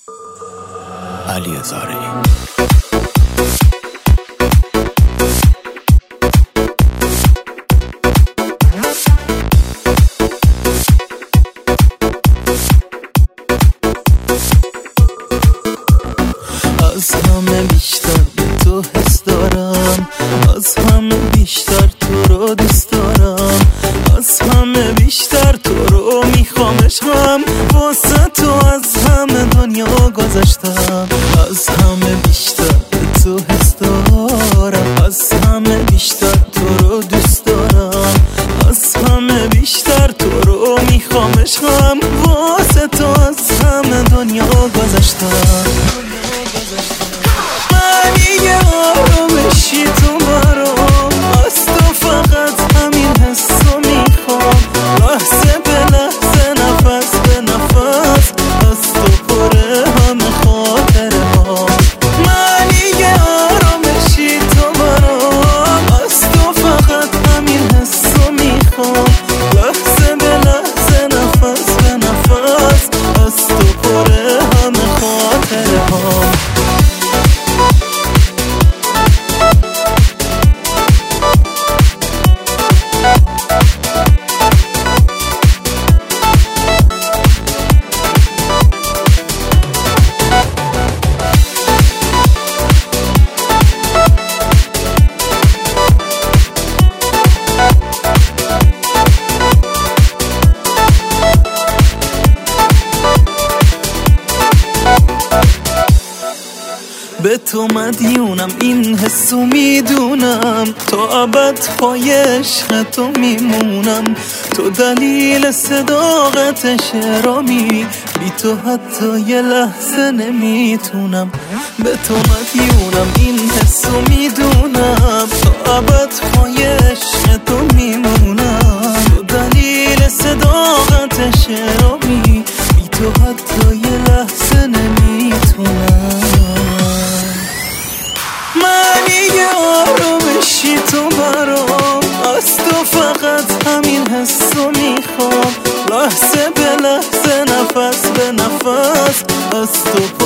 علی زارعی. از همه بیشتر به تو حس دارم، از همه بیشتر تو رو دوست دارم، از همه بیشتر تو رو میخوامش، هم واسه تو از همه دنیا گذاشتم. از همه بیشتر به تو حس دارم، از همه بیشتر تو رو دوست دارم، از همه بیشتر تو رو میخوامش، هم واسه تو از همه دنیا گذاشتم. من یه آرامشی تو برام، از تو فقط همین حسو میخوام، لحظه به لحظه نفس به نفس از تو پره همه خاطره ها. من یه آرامشی تو برام، از تو فقط همین حسو میخوام، لحظه به لحظه نفس به نفس از تو پره همه خاطره ها. به تو مدیونم، این حسو میدونم، تا ابد پای عشق تو میمونم، تو دلیل صداقت شرامی، بی تو حتی یه لحظه نمیتونم. به تو مدیونم، این حسو میدونم، تا ابد پای عشق تو میمونم، تو دلیل صداقت شرامی، بی تو حتی یه لحظه نمیتونم. من یه آرامشی تو برام، از تو فقط همین حسو میخوام، لحظه به لحظه نفس به نفس از تو